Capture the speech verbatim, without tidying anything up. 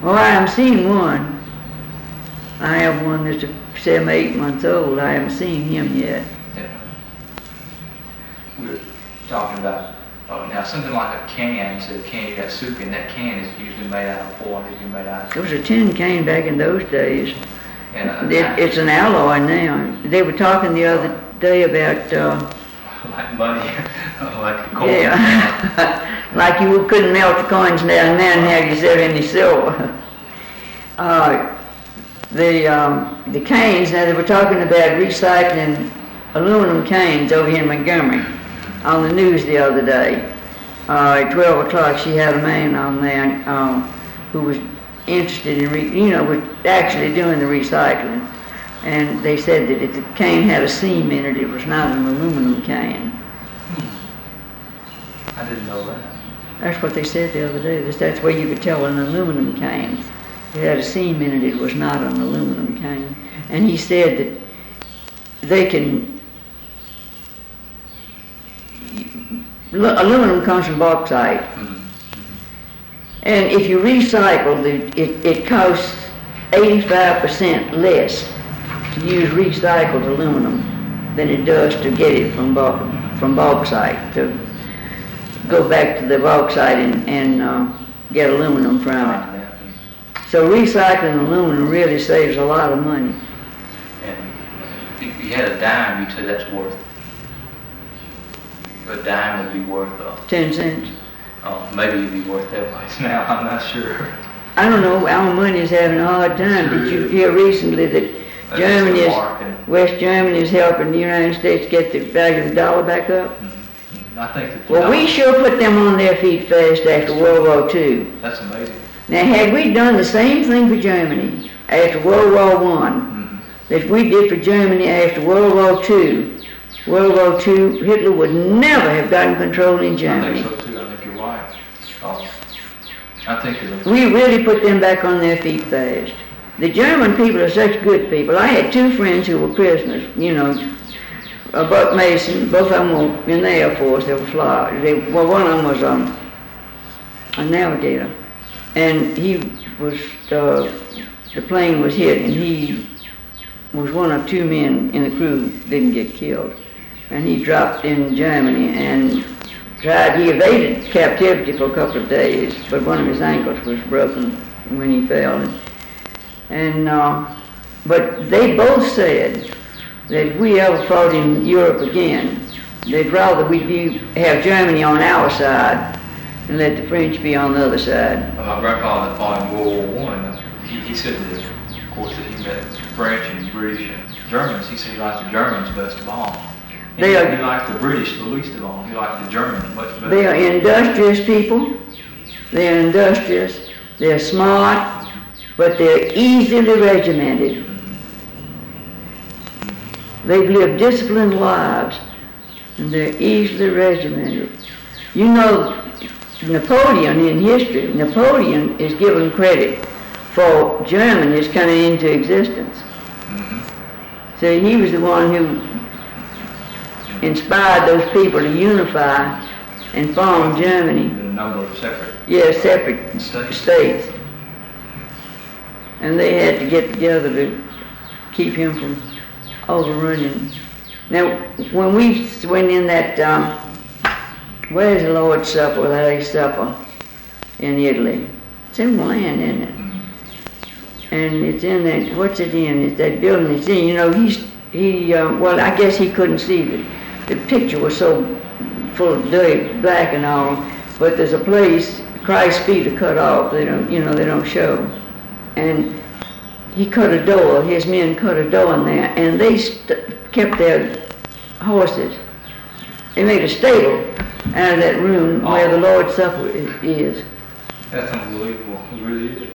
Well, I haven't seen one. I have one that's seven, eight months old. I haven't seen him yet. Yeah. We were talking about, oh, now something like a can, so the can you got soup in, that can is usually made out of foil, usually made out of... It was a tin can back in those days. And a, It, it's an alloy now. They were talking the other day about, uh, like money, like coal. yeah, like you couldn't melt the coins down there and have yourself any silver. Uh, the, um, the canes, now they were talking about recycling aluminum canes over here in Montgomery on the news the other day. Uh, at twelve o'clock she had a man on there uh, who was interested in, re you know, was actually doing the recycling. And they said that if the cane had a seam in it, it was not an aluminum cane. Hmm. I didn't know that. That's what they said the other day. That's, that's where you could tell an aluminum cane. If it had a seam in it, it was not an aluminum cane. And he said that they can, aluminum comes from bauxite. Mm-hmm. And if you recycle, the, it, it costs eighty-five percent less to use recycled aluminum than it does to get it from, ba from bauxite, to go back to the bauxite and, and uh, get aluminum from it. So recycling aluminum really saves a lot of money. And if you had a dime, you'd say that's worth, a dime would be worth, uh, Ten cents. uh, maybe it'd be worth that much now, I'm not sure. I don't know, our money's having a hard time. Did you hear recently that That's Germany the is, mark and- West Germany is helping the United States get the value of the dollar back up? Mhm. I think that. Well, we sure put them on their feet fast after World War Two. That's amazing. Now, had we done the same thing for Germany after World War One Mm-hmm. that we did for Germany after World War Two, World War Two, Hitler would never have gotten control in Germany. I think so too, I think you're right. Oh, I think it's a... We really put them back on their feet fast. The German people are such good people. I had two friends who were prisoners, you know, uh, Buck Mason, both of them were in the Air Force, they were fly, they, well, one of them was um, a navigator, and he was, uh, the plane was hit, and he was one of two men in the crew who didn't get killed. And he dropped in Germany and tried, he evaded captivity for a couple of days, but one of his ankles was broken when he fell. And, uh, but they both said that if we ever fought in Europe again, they'd rather we be, have Germany on our side and let the French be on the other side. Well, my grandfather that fought in World War One, uh, he, he said that, of course, that he met French and British and Germans. He said he liked the Germans best of all. And They he, are- he liked the British the least of all. He liked the Germans much better. They are industrious people, they're industrious, they're smart, but they're easily regimented. They've lived disciplined lives, and they're easily regimented. You know, Napoleon in history, Napoleon is given credit for Germany's coming into existence. Mm-hmm. So he was the one who inspired those people to unify and form Germany. A number of separate Yeah, separate states. states. And they had to get together to keep him from overrunning. Now, when we went in that, um, where's the Lord's Supper, the Holy Supper in Italy? It's in Milan, isn't it? Mm-hmm. And it's in that, what's it in? It's that building it's in. You know, he's, he, uh, well, I guess he couldn't see the, the picture was so full of dirty black and all, but there's a place, Christ's feet are cut off, they don't, you know, they don't show. And he cut a door, his men cut a door in there, and they st kept their horses. They made a stable out of that room where the Lord's Supper is. That's unbelievable. It really is.